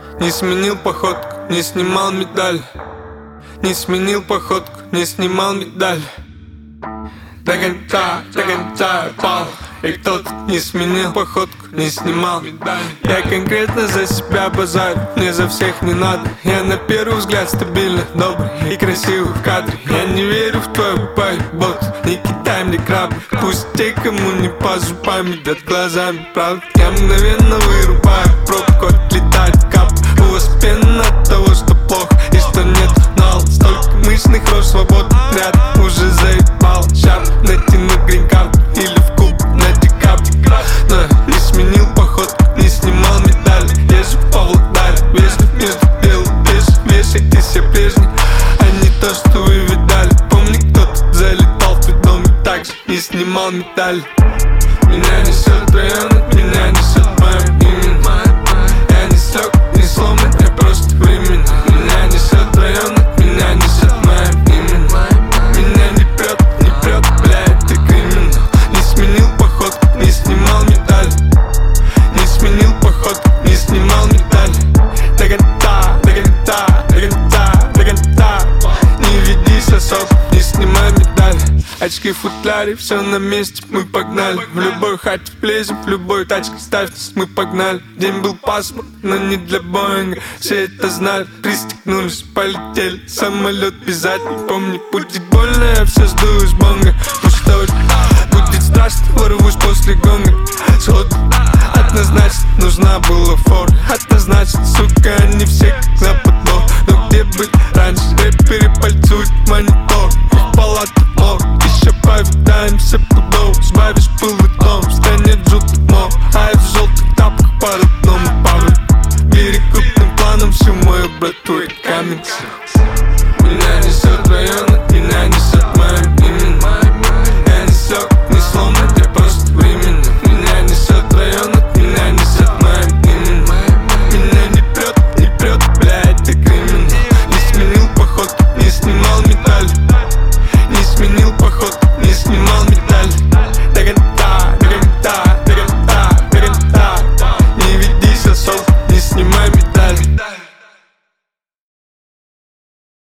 Не сменил походку, не снимал медаль. Не сменил походку, не снимал медаль. До конца пал. И кто-то не сменил походку, не снимал медаль. Я конкретно за себя базарю, мне за всех не надо. Я на первый взгляд стабильно, добрый и красивый в кадре. Я не верю в твою бот, не кидай мне краб. Пусть те, кому не по зубам, едят глазами, правда. Я мгновенно вырубаю пробку, отлетает кап. У вас пена от того, что плохо и что нет нал. Столько мышных рож, свободный ряд уже заебал. Шап, натяну грин-карт или в куб на декабрь. Но не сменил походку, не снимал медаль. Я же по Володаре, вежлив между белым пешим. Вешайте все прежние, а не то, что вы видали. Помни, кто-то залетал в твой дом и так же не снимал медаль. Меня несет в районах, меня несет в моем имени. Я не слег, не сломан, я просто временно. Меня несет в районах, меня несет в моем имени. Меня не прет, бля, это криминал. Не сменил походку, не снимал медаль. Не сменил походку, не снимал медаль. До конца, не ведись особо, не снимай медаль. Очки в футляре, все на месте, мы погнали. В любой хате влезем, в любой тачке ставь нас, мы погнали. День был пасмурный, но не для Боинга. Все это знали, пристегнулись, полетели. Самолет обязательно, помни, будет больно, я все сдую из бонга. Ну что ж, будет страшно, ворвусь после гонга. Сходу, однозначно, нужна была фора. Однозначно, сука, они все как на подбор. Но где быть раньше, рэперы пальцуют монитор. В палату мор, еще повидаемся пудов. Сбавишь пыл и том, станет жутко мор. А я в желтых тапках по родному Павлу. Бери крупным планом всю мою братву и камень.